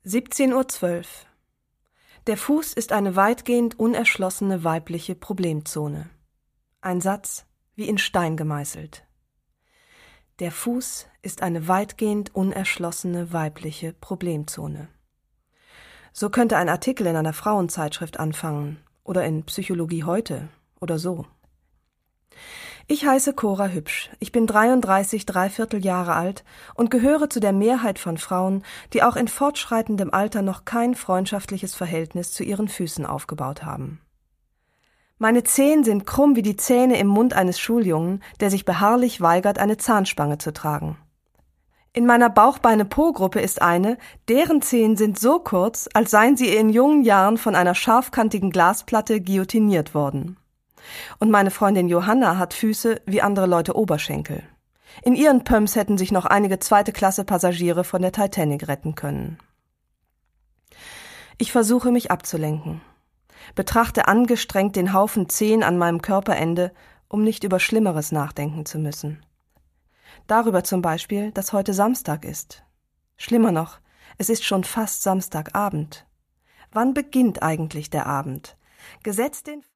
17:12 Uhr. Der Fuß ist eine weitgehend unerschlossene weibliche Problemzone. Ein Satz wie in Stein gemeißelt. Der Fuß ist eine weitgehend unerschlossene weibliche Problemzone. So könnte ein Artikel in einer Frauenzeitschrift anfangen oder in Psychologie heute oder so. Ich heiße Cora Hübsch. Ich bin 33 Jahre alt und gehöre zu der Mehrheit von Frauen, die auch in fortschreitendem Alter noch kein freundschaftliches Verhältnis zu ihren Füßen aufgebaut haben. Meine Zehen sind krumm wie die Zähne im Mund eines Schuljungen, der sich beharrlich weigert, eine Zahnspange zu tragen. In meiner Bauchbeine-Po-Gruppe ist eine, deren Zehen sind so kurz, als seien sie in jungen Jahren von einer scharfkantigen Glasplatte guillotiniert worden. Und meine Freundin Johanna hat Füße wie andere Leute Oberschenkel. In ihren Pumps hätten sich noch einige zweite-Klasse-Passagiere von der Titanic retten können. Ich versuche, mich abzulenken. Betrachte angestrengt den Haufen Zehen an meinem Körperende, um nicht über Schlimmeres nachdenken zu müssen. Darüber zum Beispiel, dass heute Samstag ist. Schlimmer noch, es ist schon fast Samstagabend. Wann beginnt eigentlich der Abend? Gesetzt den